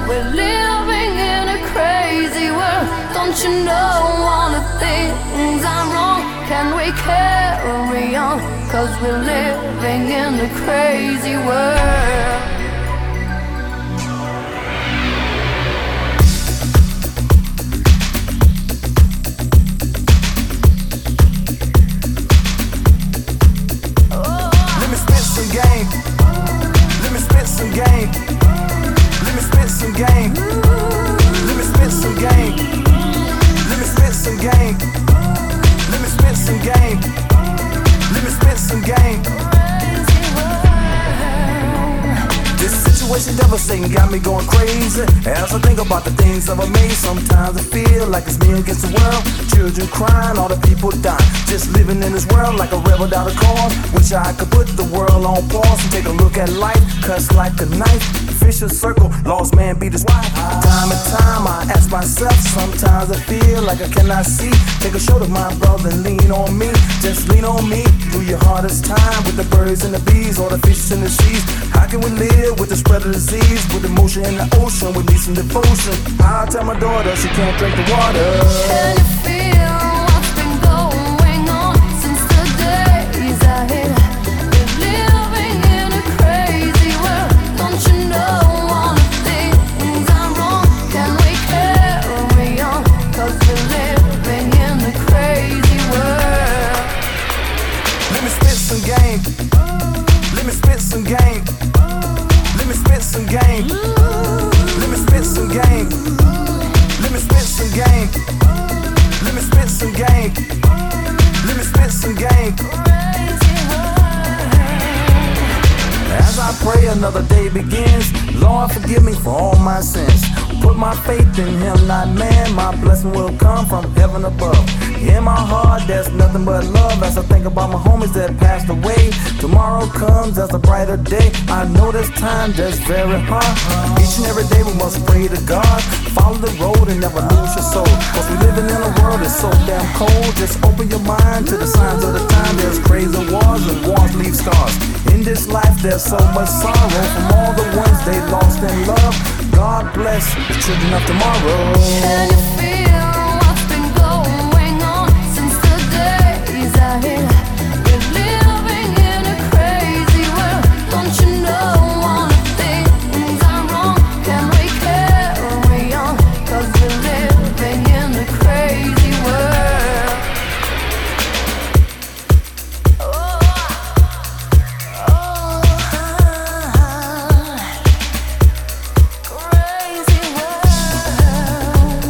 We're living in a crazy world. Don't you know all the things are wrong? Can we carry on? 'Cause we're living in a crazy world. Let me spit some game. Let me spit some game. Let me spit some game. Let me spit some game. Let me spit some game. Let me spit some game. Let me spit some game. This situation devastating, got me going crazy. As I think about the things I've made, sometimes I feel like it's me against the world. Children crying, all the people dying. Just living in this world like a rebel without a cause. Wish I could put the world on pause and take a look at life, cuts like a knife. Vicious circle, lost man beat his wife. Time and time I ask myself, sometimes I feel like I cannot see. Take a shoulder, my brother, and lean on me. Just lean on me through your hardest time. With the birds and the bees, or the fish in the seas. How can we live with the spread of disease? With emotion in the ocean, we need some devotion. I tell my daughter she can't drink the water. Can you feel what's been going on since the days ahead? We're living in a crazy world. Don't you know all the things are wrong? Can we carry on? 'Cause we're living in a crazy world. Let me spit some game. Let me spit some game. Let me spit some game. Let me spit some game. Let me spit some game. Let me spit some game. Let me spit some game. As I pray another day begins, Lord forgive me for all my sins. Put my faith in Him, not man. My blessing will come from heaven above. In my heart there's nothing but love. As I think about my homies that passed away, tomorrow comes as a brighter day. I know this time that's very hard. Each and every day we must pray to God. Follow the road and never lose your soul. 'Cause we living in a world that's so damn cold. Just open your mind to the signs of the time. There's crazy wars and wars leave scars. In this life there's so much sorrow from all the ones they lost in love. God bless the children of tomorrow. Can you feel what's been going on since the days ahead? We're living in a crazy world. Don't you know all the things are wrong? Can we carry on? 'Cause we're living in a crazy world. Crazy world.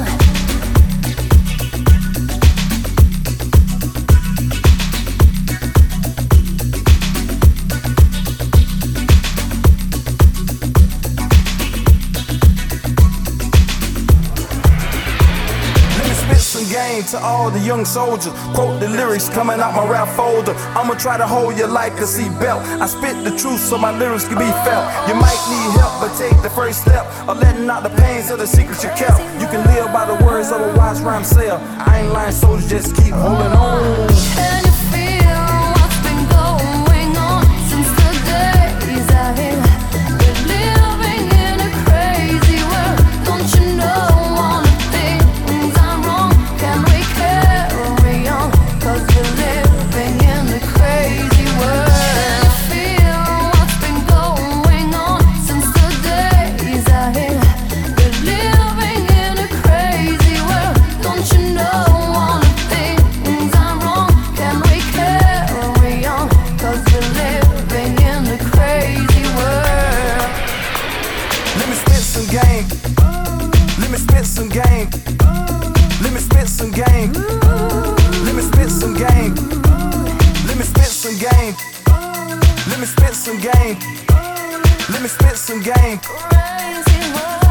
Let me spit some game to all the young soldiers. Quote the lyrics coming out my rap folder. I'ma try to hold you like a seatbelt. I spit the truth so my lyrics can be felt. You might need help, but take the first step of letting out the pains of the secrets you kept. You can live by the words of a wise rhyme sale. I ain't lying, soldiers, just keep holding on. Can you feel what's been going on since the days ahead? We're living in a crazy world. Don't you know all the things are wrong? Can we carry on? 'Cause we're living in a crazy world. Can you feel what's been going on since the days ahead? We're living in a crazy world. Don't you know all the things are wrong? Can we carry on? 'Cause we're living in a crazy world. Let me spit some game. Let me spit some game. Let me spit some game. Let me spit some game. Let me spit some game. Let me spit some game. Let me spit some game. Crazy world.